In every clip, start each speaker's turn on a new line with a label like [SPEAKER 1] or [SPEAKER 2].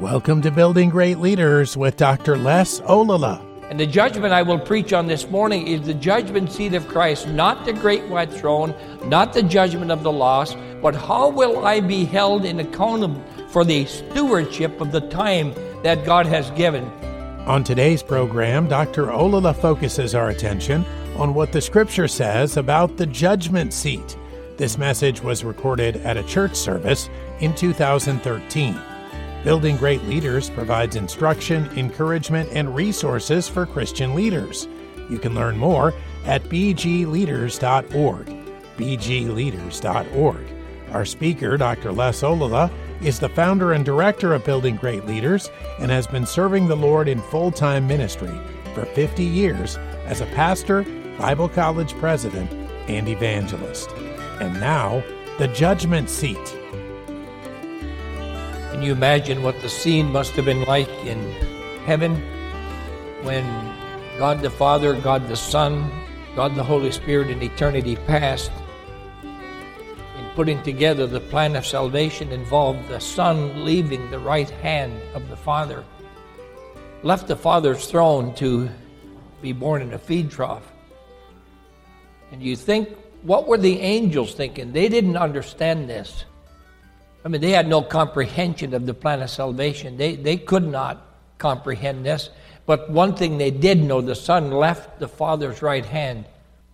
[SPEAKER 1] Welcome to Building Great Leaders with Dr. Les Olala.
[SPEAKER 2] And the judgment I will preach on this morning is the judgment seat of Christ, not the great white throne, not the judgment of the lost, but how will I be held in account for the stewardship of the time that God has given.
[SPEAKER 1] On today's program, Dr. Olala focuses our attention on what the Scripture says about the judgment seat. This message was recorded at a church service in 2013. Building Great Leaders provides instruction, encouragement, and resources for Christian leaders. You can learn more at bgleaders.org. bgleaders.org. Our speaker, Dr. Les Olala, is the founder and director of Building Great Leaders and has been serving the Lord in full-time ministry for 50 years as a pastor, Bible college president, and evangelist. And now, the judgment seat.
[SPEAKER 2] Can you imagine what the scene must have been like in heaven when God the Father, God the Son, God the Holy Spirit in eternity past, in putting together the plan of salvation, involved the Son leaving the right hand of the Father, left the Father's throne to be born in a feed trough. And you think, what were the angels thinking? They didn't understand this. I mean, they had no comprehension of the plan of salvation. They could not comprehend this. But one thing they did know, the Son left the Father's right hand.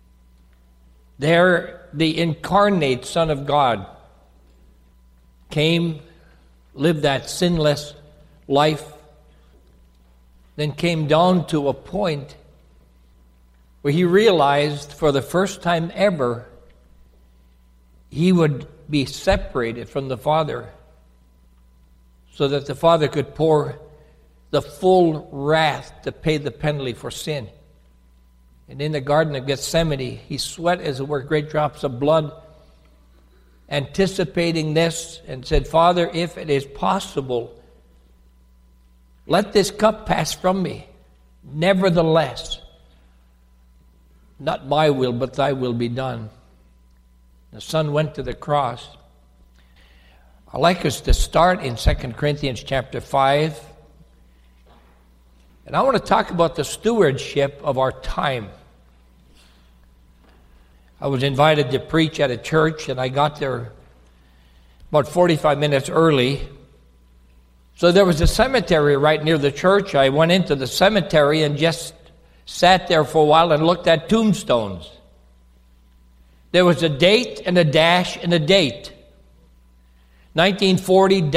[SPEAKER 2] There, the incarnate Son of God came, lived that sinless life, then came down to a point where he realized for the first time ever he would be separated from the Father so that the Father could pour the full wrath to pay the penalty for sin. And in the Garden of Gethsemane, he sweat as it were great drops of blood, anticipating this, and said, Father, if it is possible, let this cup pass from me. Nevertheless, not my will, but thy will be done. The Son went to the cross. I'd like us to start in 2 Corinthians chapter 5. And I want to talk about the stewardship of our time. I was invited to preach at a church, and I got there about 45 minutes early. So there was a cemetery right near the church. I went into the cemetery and just sat there for a while and looked at tombstones. There was a date and a dash and a date. 1940-2000,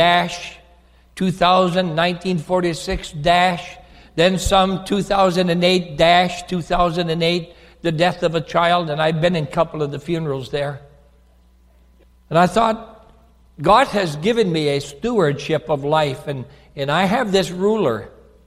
[SPEAKER 2] 1946-, then some 2008-2008, the death of a child, and I've been in a couple of the funerals there. And I thought, God has given me a stewardship of life, and I have this ruler.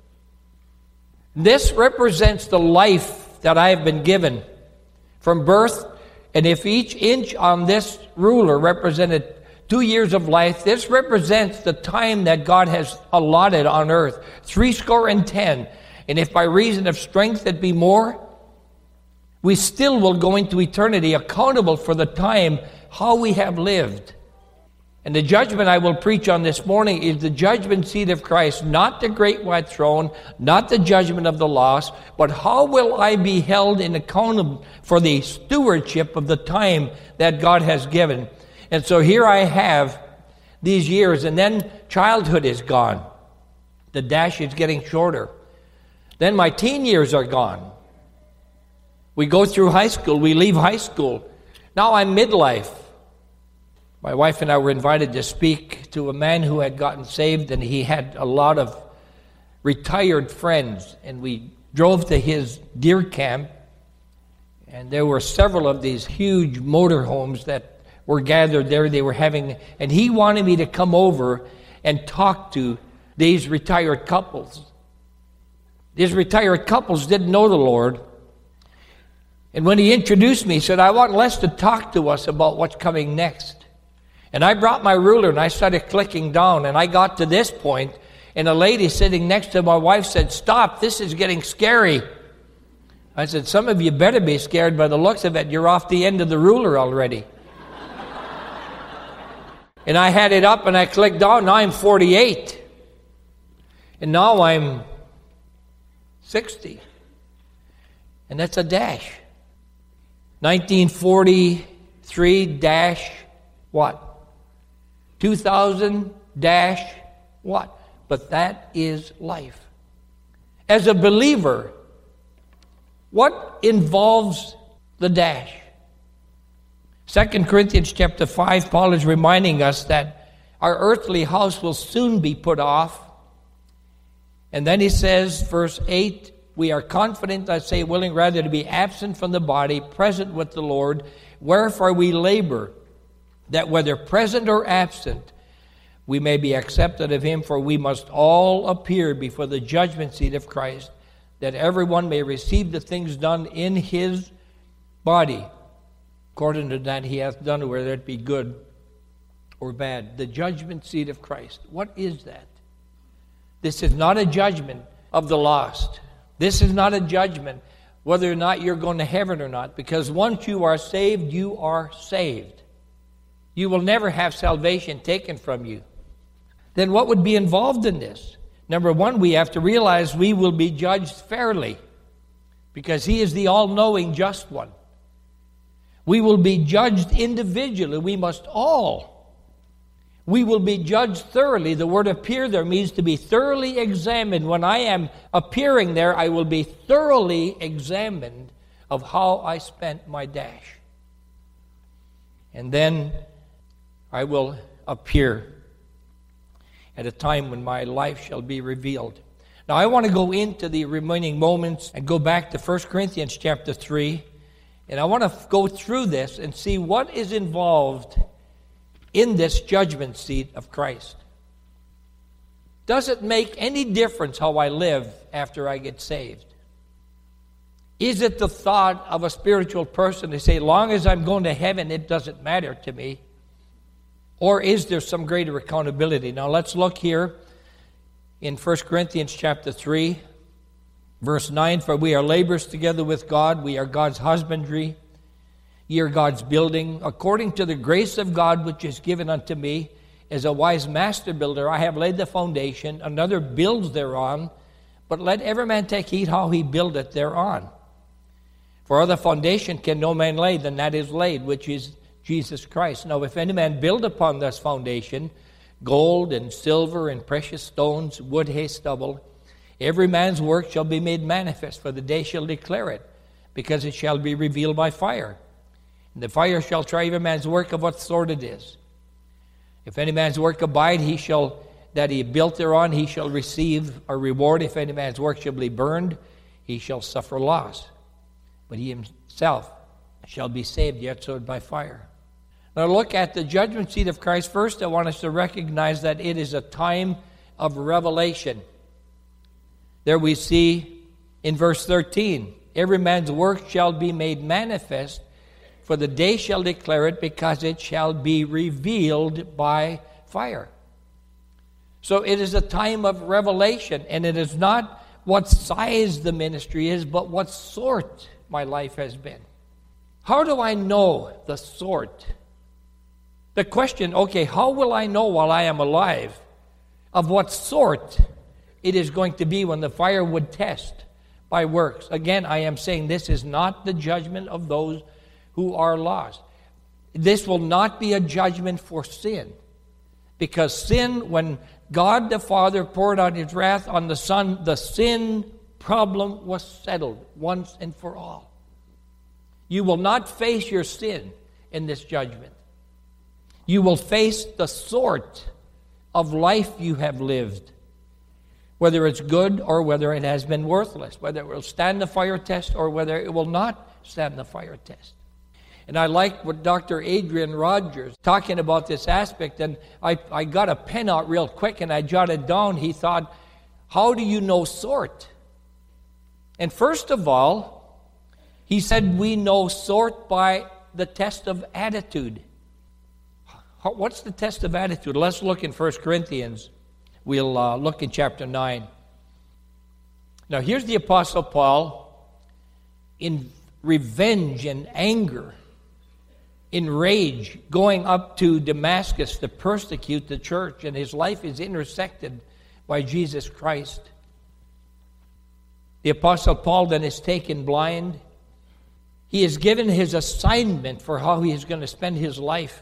[SPEAKER 2] This represents the life that I have been given from birth. And if each inch on this ruler represented 2 years of life, this represents the time that God has allotted on earth, 70. And if by reason of strength it be more, we still will go into eternity accountable for the time, how we have lived. And the judgment I will preach on this morning is the judgment seat of Christ, not the great white throne, not the judgment of the lost, but how will I be held in account for the stewardship of the time that God has given. And so here I have these years, and then childhood is gone. The dash is getting shorter. Then my teen years are gone. We go through high school, we leave high school. Now I'm midlife. My wife and I were invited to speak to a man who had gotten saved, and he had a lot of retired friends. And we drove to his deer camp, and there were several of these huge motorhomes that were gathered there. They were having, and he wanted me to come over and talk to these retired couples. These retired couples didn't know the Lord. And when he introduced me, he said, I want Les to talk to us about what's coming next. And I brought my ruler and I started clicking down, and I got to this point, and a lady sitting next to my wife said, stop, this is getting scary. I said, some of you better be scared by the looks of it. You're off the end of the ruler already. And I had it up and I clicked down. Now I'm 48. And now I'm 60. And that's a dash. 1943 dash what? 2000 dash what? But that is life. As a believer, what involves the dash? 2 Corinthians chapter 5, Paul is reminding us that our earthly house will soon be put off. And then he says, verse 8, we are confident, I say, willing rather to be absent from the body, present with the Lord. Wherefore we labor, that whether present or absent, we may be accepted of him, for we must all appear before the judgment seat of Christ, that everyone may receive the things done in his body, according to that he hath done, whether it be good or bad. The judgment seat of Christ. What is that? This is not a judgment of the lost. This is not a judgment whether or not you're going to heaven or not, because once you are saved, you are saved. You will never have salvation taken from you. Then what would be involved in this? Number one, we have to realize we will be judged fairly, because he is the all-knowing just one. We will be judged individually. We will be judged thoroughly. The word appear there means to be thoroughly examined. When I am appearing there, I will be thoroughly examined of how I spent my dash. And then I will appear at a time when my life shall be revealed. Now I want to go into the remaining moments and go back to 1 Corinthians chapter 3. And I want to go through this and see what is involved in this judgment seat of Christ. Does it make any difference how I live after I get saved? Is it the thought of a spiritual person to say, long as I'm going to heaven, it doesn't matter to me? Or is there some greater accountability? Now let's look here in 1 Corinthians chapter 3, verse 9. For we are laborers together with God. We are God's husbandry. Ye are God's building. According to the grace of God which is given unto me, as a wise master builder, I have laid the foundation. Another builds thereon. But let every man take heed how he buildeth thereon. For other foundation can no man lay than that is laid, which is Jesus Christ. Now if any man build upon this foundation, gold and silver and precious stones, wood, hay, stubble, every man's work shall be made manifest, for the day shall declare it, because it shall be revealed by fire. And the fire shall try every man's work of what sort it is. If any man's work abide, that he built thereon, he shall receive a reward. If any man's work shall be burned, he shall suffer loss. But he himself shall be saved, yet so by fire. Now look at the judgment seat of Christ. First, I want us to recognize that it is a time of revelation. There we see in verse 13, every man's work shall be made manifest, for the day shall declare it, because it shall be revealed by fire. So it is a time of revelation, and it is not what size the ministry is, but what sort my life has been. How do I know the sort? The question, okay, how will I know while I am alive of what sort it is going to be when the fire would test by works? Again, I am saying this is not the judgment of those who are lost. This will not be a judgment for sin. Because sin, when God the Father poured out his wrath on the Son, the sin problem was settled once and for all. You will not face your sin in this judgment. You will face the sort of life you have lived, whether it's good or whether it has been worthless, whether it will stand the fire test or whether it will not stand the fire test. And I like what Dr. Adrian Rogers talking about this aspect, and I got a pen out real quick and I jotted down. He thought, how do you know sort? And first of all, he said we know sort by the test of attitude. What's the test of attitude? Let's look in 1 Corinthians. We'll look in chapter 9. Now here's the Apostle Paul in revenge and anger, in rage, going up to Damascus to persecute the church, and his life is intersected by Jesus Christ. The Apostle Paul then is taken blind. He is given his assignment for how he is going to spend his life.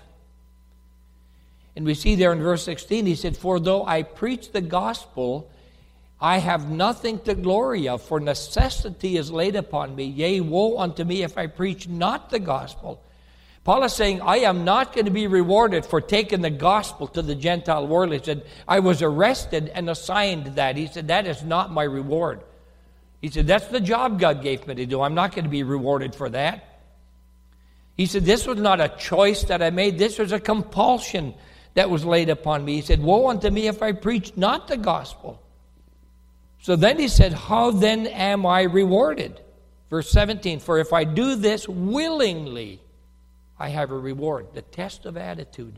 [SPEAKER 2] And we see there in verse 16, he said, "For though I preach the gospel, I have nothing to glory of, for necessity is laid upon me. Yea, woe unto me if I preach not the gospel." Paul is saying, I am not going to be rewarded for taking the gospel to the Gentile world. He said, I was arrested and assigned that. He said, that is not my reward. He said, that's the job God gave me to do. I'm not going to be rewarded for that. He said, this was not a choice that I made. This was a compulsion that was laid upon me. He said, woe unto me if I preach not the gospel. So then he said, how then am I rewarded? Verse 17, for if I do this willingly, I have a reward. The test of attitude.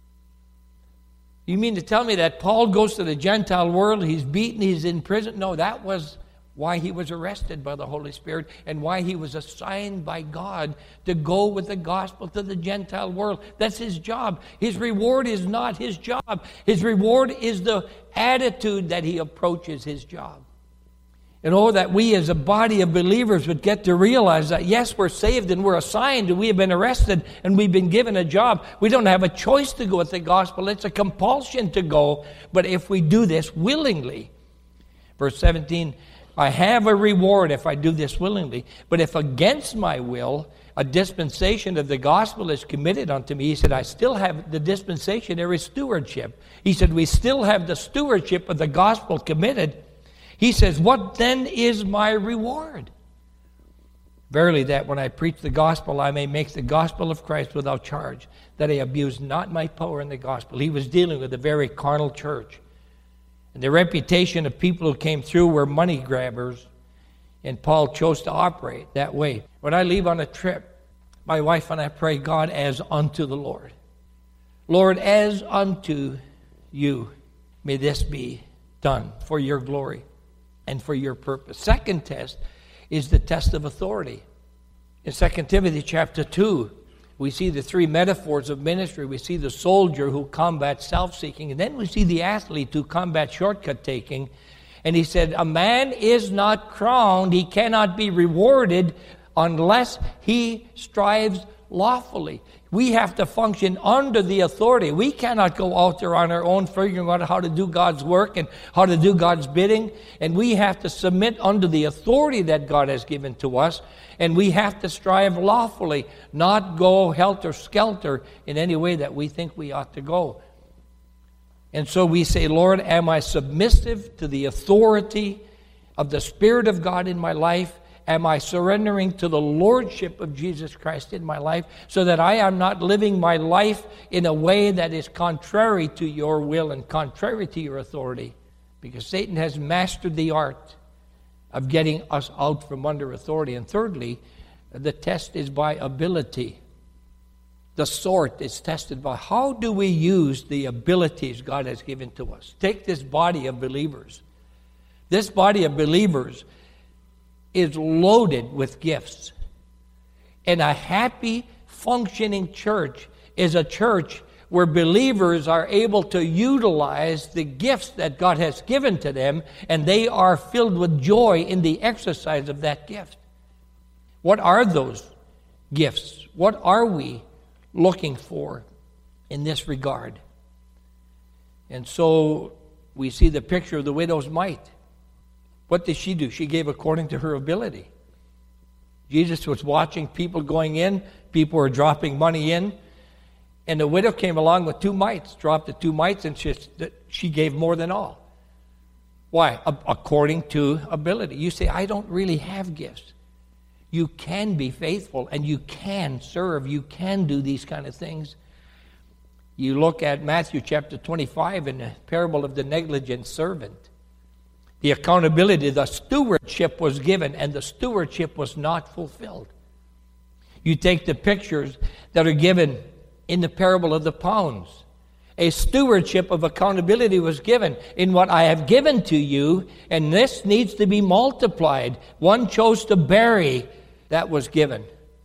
[SPEAKER 2] You mean to tell me that Paul goes to the Gentile world, he's beaten, he's in prison? No, that was why he was arrested by the Holy Spirit and why he was assigned by God to go with the gospel to the Gentile world. That's his job. His reward is not his job. His reward is the attitude that he approaches his job. And that we as a body of believers would get to realize that, yes, we're saved and we're assigned and we have been arrested and we've been given a job. We don't have a choice to go with the gospel. It's a compulsion to go. But if we do this willingly, verse 17, I have a reward if I do this willingly. But if against my will, a dispensation of the gospel is committed unto me, he said, I still have the dispensationary stewardship. He said, we still have the stewardship of the gospel committed. He says, what then is my reward? Verily that when I preach the gospel, I may make the gospel of Christ without charge, that I abuse not my power in the gospel. He was dealing with a very carnal church. And the reputation of people who came through were money grabbers, and Paul chose to operate that way. When I leave on a trip, my wife and I pray, God, as unto the Lord. Lord, as unto you, may this be done for your glory and for your purpose. Second test is the test of authority. In 2 Timothy chapter 2, we see the three metaphors of ministry. We see the soldier who combats self-seeking, and then we see the athlete who combats shortcut-taking. And he said, a man is not crowned, he cannot be rewarded unless he strives lawfully. We have to function under the authority. We cannot go out there on our own figuring out how to do God's work and how to do God's bidding. And we have to submit under the authority that God has given to us. And we have to strive lawfully, not go helter-skelter in any way that we think we ought to go. And so we say, Lord, am I submissive to the authority of the Spirit of God in my life? Am I surrendering to the Lordship of Jesus Christ in my life so that I am not living my life in a way that is contrary to your will and contrary to your authority? Because Satan has mastered the art of getting us out from under authority. And thirdly, the test is by ability. The sort is tested by how do we use the abilities God has given to us. Take this body of believers. This body of believers is loaded with gifts. And a happy, functioning church is a church where believers are able to utilize the gifts that God has given to them, and they are filled with joy in the exercise of that gift. What are those gifts? What are we looking for in this regard? And so we see the picture of the widow's mite. What did she do? She gave according to her ability. Jesus was watching people going in. People were dropping money in. And the widow came along with 2 mites, dropped the 2 mites, and she gave more than all. Why? According to ability. You say, I don't really have gifts. You can be faithful, and you can serve. You can do these kind of things. You look at Matthew chapter 25 in the parable of the negligent servant. The accountability, the stewardship was given, and the stewardship was not fulfilled. You take the pictures that are given in the parable of the pounds. A stewardship of accountability was given in what I have given to you, and this needs to be multiplied. One chose to bury that was given.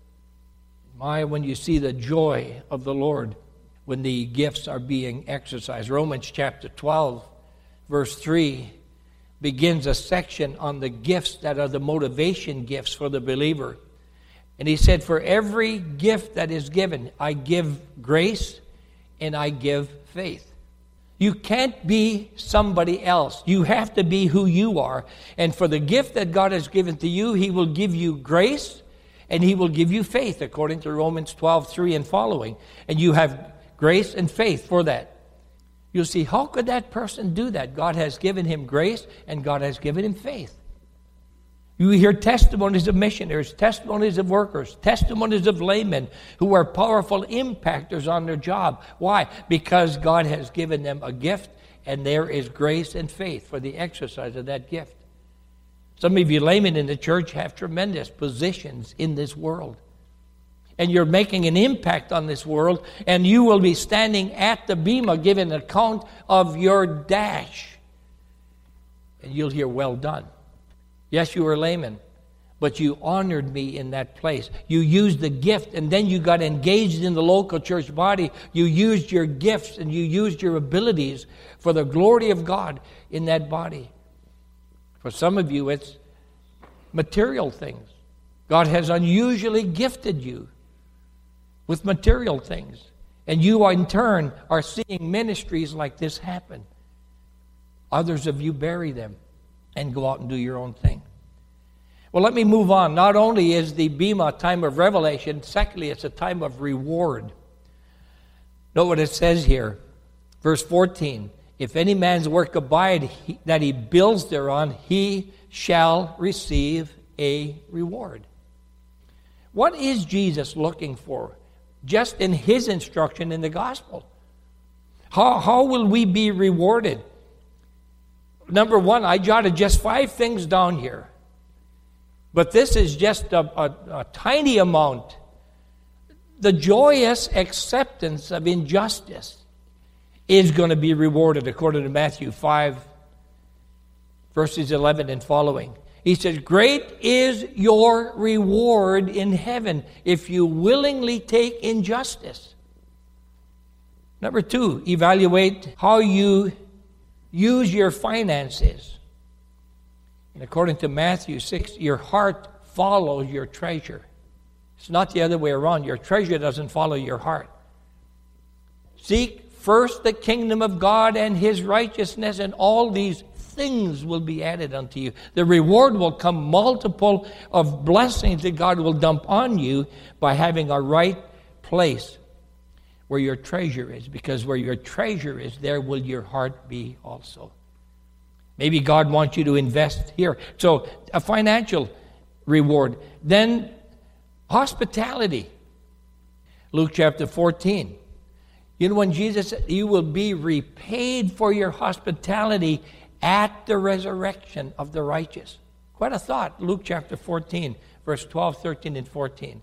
[SPEAKER 2] When you see the joy of the Lord when the gifts are being exercised. Romans chapter 12, verse 3, begins a section on the gifts that are the motivation gifts for the believer. And he said, for every gift that is given, I give grace and I give faith. You can't be somebody else. You have to be who you are. And for the gift that God has given to you, He will give you grace and He will give you faith, according to Romans 12:3 and following. And you have grace and faith for that. You'll see, how could that person do that? God has given him grace and God has given him faith. You hear testimonies of missionaries, testimonies of workers, testimonies of laymen who are powerful impactors on their job. Why? Because God has given them a gift, and there is grace and faith for the exercise of that gift. Some of you laymen in the church have tremendous positions in this world. And you're making an impact on this world, and you will be standing at the bema giving an account of your dash. And you'll hear, well done. Yes, you were a layman, but you honored me in that place. You used the gift, and then you got engaged in the local church body. You used your gifts, and you used your abilities for the glory of God in that body. For some of you, it's material things. God has unusually gifted you with material things. And you, in turn, are seeing ministries like this happen. Others of you bury them and go out and do your own thing. Well, let me move on. Not only is the Bema a time of revelation, secondly, it's a time of reward. Note what it says here. Verse 14, if any man's work abide, that he builds thereon, he shall receive a reward. What is Jesus looking for? Just in His instruction in the gospel. How will we be rewarded? Number one, I jotted just 5 things down here. But this is just a tiny amount. The joyous acceptance of injustice is going to be rewarded, according to Matthew 5, verses 11 and following. He says, great is your reward in heaven if you willingly take injustice. Number 2, evaluate how you use your finances. And according to Matthew 6, your heart follows your treasure. It's not the other way around. Your treasure doesn't follow your heart. Seek first the kingdom of God and His righteousness, and all these things will be added unto you. The reward will come multiple of blessings that God will dump on you by having a right place where your treasure is. Because where your treasure is, there will your heart be also. Maybe God wants you to invest here. So a financial reward. Then hospitality. Luke chapter 14. You know when Jesus said, you will be repaid for your hospitality at the resurrection of the righteous. Quite a thought. Luke chapter 14, verse 12, 13, and 14.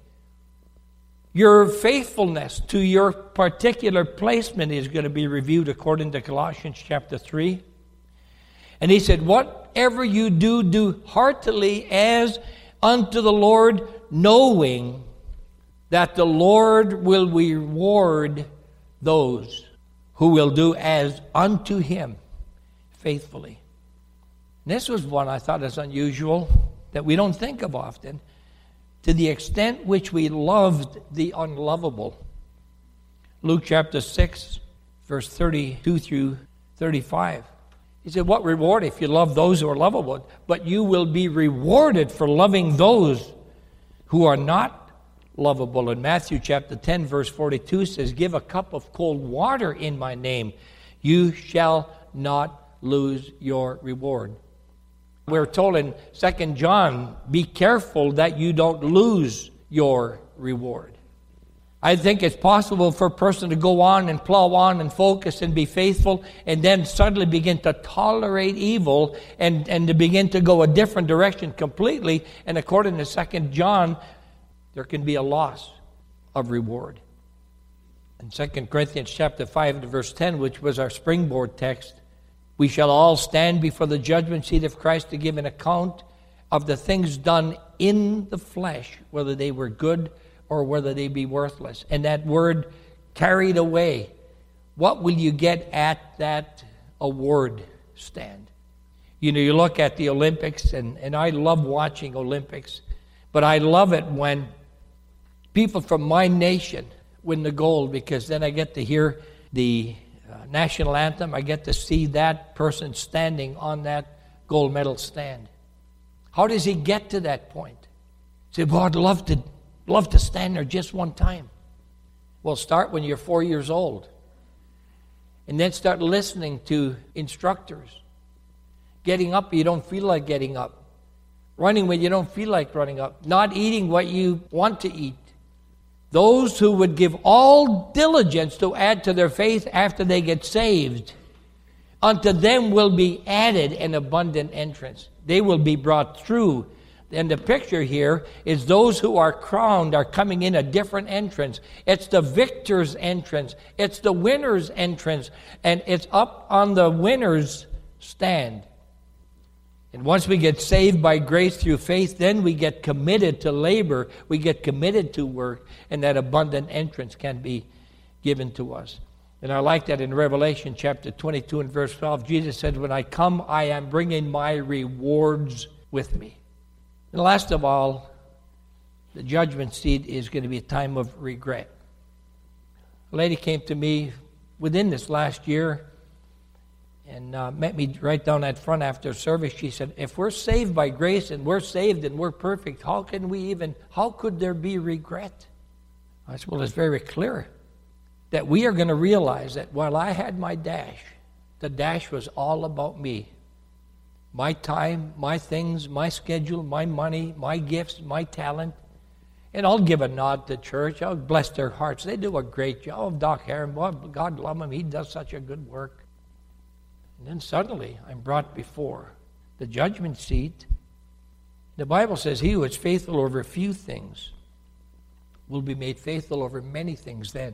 [SPEAKER 2] Your faithfulness to your particular placement is going to be reviewed according to Colossians chapter 3. And he said, whatever you do, do heartily as unto the Lord, knowing that the Lord will reward those who will do as unto Him faithfully. And this was one I thought is unusual, that we don't think of often. To the extent which we loved the unlovable. Luke chapter 6, verse 32 through 35. He said, what reward if you love those who are lovable? But you will be rewarded for loving those who are not lovable. In Matthew chapter 10, verse 42 says, give a cup of cold water in my name. You shall not lose your reward. We're told in 2 John, be careful that you don't lose your reward. I think it's possible for a person to go on and plow on and focus and be faithful and then suddenly begin to tolerate evil and to begin to go a different direction completely. And according to 2 John, there can be a loss of reward. In 2 Corinthians chapter 5 verse 10, which was our springboard text, we shall all stand before the judgment seat of Christ to give an account of the things done in the flesh, whether they were good or whether they be worthless. And that word, carried away. What will you get at that award stand. You know, you look at the Olympics, and I love watching Olympics, but I love it when people from my nation win the gold, because then I get to hear the national anthem. I get to see that person standing on that gold medal stand. How does he get to that point? Say, well, I'd love to stand there just one time. Well, start when you're 4 years old. And then start listening to instructors. Getting up when you don't feel like getting up. Running when you don't feel like running up. Not eating what you want to eat. Those who would give all diligence to add to their faith after they get saved, unto them will be added an abundant entrance. They will be brought through. And the picture here is those who are crowned are coming in a different entrance. It's the victor's entrance. It's the winner's entrance. And it's up on the winner's stand. And once we get saved by grace through faith, then we get committed to labor. We get committed to work. And that abundant entrance can be given to us. And I like that in Revelation chapter 22 and verse 12. Jesus said, when I come, I am bringing my rewards with me. And last of all, the judgment seat is going to be a time of regret. A lady came to me within this last year and met me right down at front after service. She said, if we're saved by grace and we're saved and we're perfect, how could there be regret? I said, well, it's very clear that we are going to realize that while I had my dash, the dash was all about me. My time, my things, my schedule, my money, my gifts, my talent. And I'll give a nod to church. I'll bless their hearts. They do a great job. Oh, Doc Heron, boy, God love him. He does such a good work. And then suddenly I'm brought before the judgment seat. The Bible says, he who is faithful over a few things will be made faithful over many things then.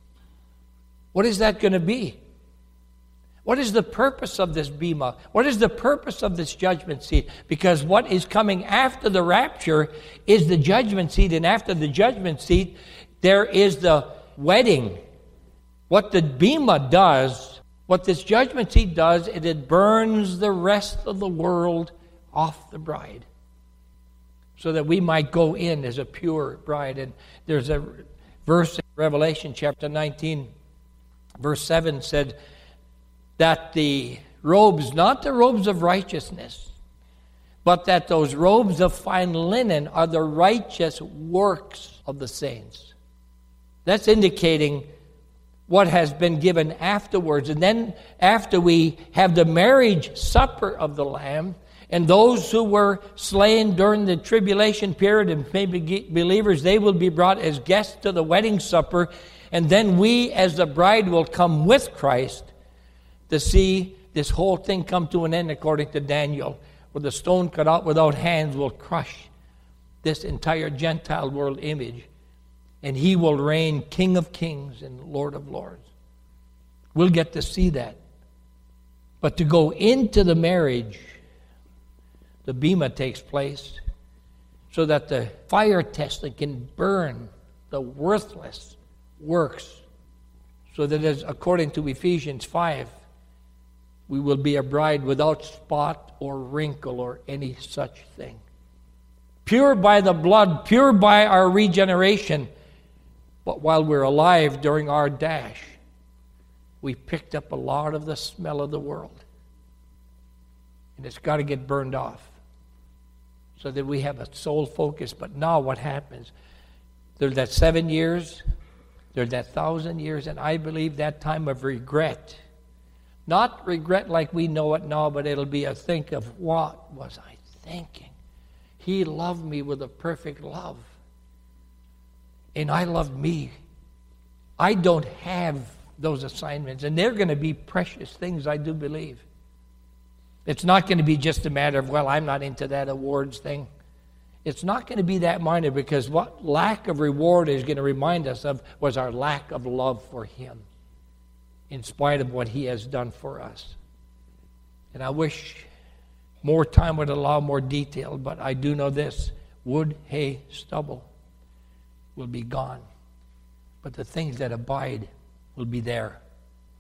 [SPEAKER 2] What is that going to be? What is the purpose of this bema? What is the purpose of this judgment seat? Because what is coming after the rapture is the judgment seat, and after the judgment seat, there is the wedding. What the bema does, what this judgment seat does, it burns the rest of the world off the bride, so that we might go in as a pure bride. And there's a verse in Revelation chapter 19, verse 7 said, that the robes, not the robes of righteousness, but that those robes of fine linen are the righteous works of the saints. That's indicating what has been given afterwards. And then after we have the marriage supper of the Lamb, and those who were slain during the tribulation period and maybe believers, they will be brought as guests to the wedding supper. And then we as the bride will come with Christ to see this whole thing come to an end, according to Daniel, where the stone cut out without hands will crush this entire Gentile world image, and he will reign King of Kings and Lord of Lords. We'll get to see that. But to go into the marriage, the bema takes place so that the fire testing can burn the worthless works, so that as according to Ephesians 5, we will be a bride without spot or wrinkle or any such thing. Pure by the blood, pure by our regeneration. But while we're alive during our dash, we picked up a lot of the smell of the world. And it's got to get burned off so that we have a soul focus. But now what happens? There's that 7 years, there's that 1,000 years, and I believe that time of regret. Not regret like we know it now, but it'll be a think of, what was I thinking? He loved me with a perfect love. And I loved me. I don't have those assignments. And they're going to be precious things, I do believe. It's not going to be just a matter of, well, I'm not into that awards thing. It's not going to be that minor, because what lack of reward is going to remind us of was our lack of love for him, in spite of what he has done for us. And I wish more time would allow more detail, but I do know this: wood, hay, stubble will be gone, but the things that abide will be there.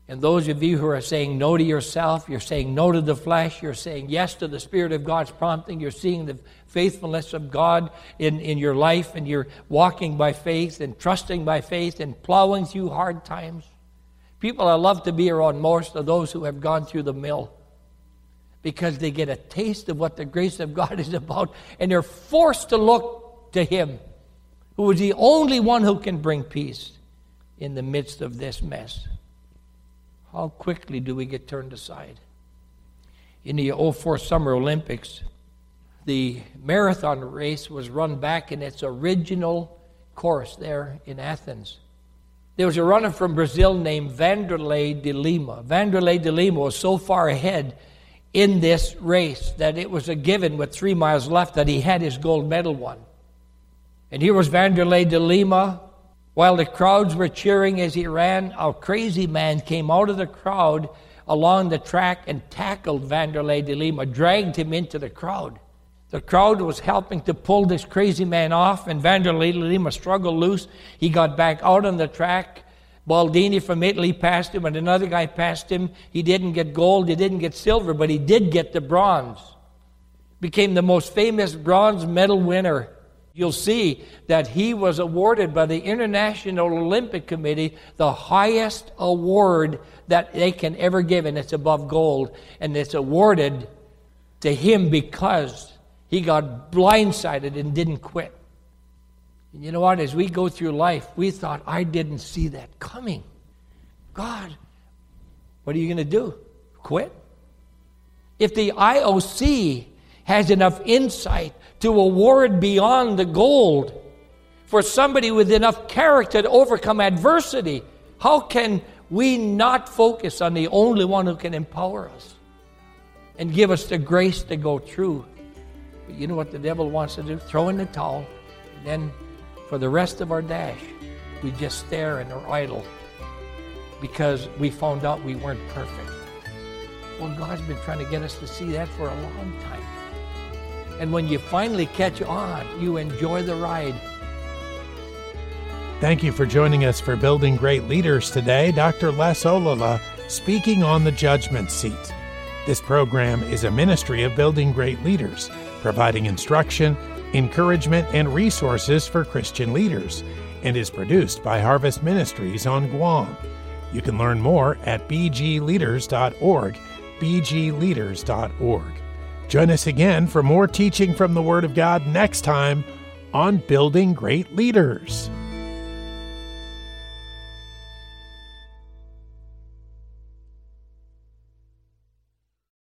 [SPEAKER 2] And those of you who are saying no to yourself, you're saying no to the flesh, you're saying yes to the Spirit of God's prompting, you're seeing the faithfulness of God in your life, and you're walking by faith and trusting by faith and plowing through hard times. People I love to be around most are those who have gone through the mill, because they get a taste of what the grace of God is about, and they're forced to look to Him, who is the only one who can bring peace in the midst of this mess. How quickly do we get turned aside? In the 2004 Summer Olympics, the marathon race was run back in its original course there in Athens. There was a runner from Brazil named Vanderlei de Lima. Vanderlei de Lima was so far ahead in this race that it was a given with 3 miles left that he had his gold medal won. And here was Vanderlei de Lima. While the crowds were cheering as he ran, a crazy man came out of the crowd along the track and tackled Vanderlei de Lima, dragged him into the crowd. The crowd was helping to pull this crazy man off, and Vanderlei de Lima struggled loose. He got back out on the track. Baldini from Italy passed him, and another guy passed him. He didn't get gold, he didn't get silver, but he did get the bronze. Became the most famous bronze medal winner. You'll see that he was awarded by the International Olympic Committee the highest award that they can ever give, and it's above gold. And it's awarded to him because he got blindsided and didn't quit. And you know what? As we go through life, we thought, I didn't see that coming. God, what are you going to do? Quit? If the IOC has enough insight to award beyond the gold for somebody with enough character to overcome adversity, how can we not focus on the only one who can empower us and give us the grace to go through? But you know what the devil wants to do? Throw in the towel, and then for the rest of our dash, we just stare and are idle because we found out we weren't perfect. Well, God's been trying to get us to see that for a long time. And when you finally catch on, you enjoy the ride.
[SPEAKER 1] Thank you for joining us for Building Great Leaders today. Dr. Les Olala speaking on the judgment seat. This program is a ministry of Building Great Leaders, providing instruction, encouragement, and resources for Christian leaders, and is produced by Harvest Ministries on Guam. You can learn more at bgleaders.org, bgleaders.org. Join us again for more teaching from the Word of God next time on Building Great Leaders.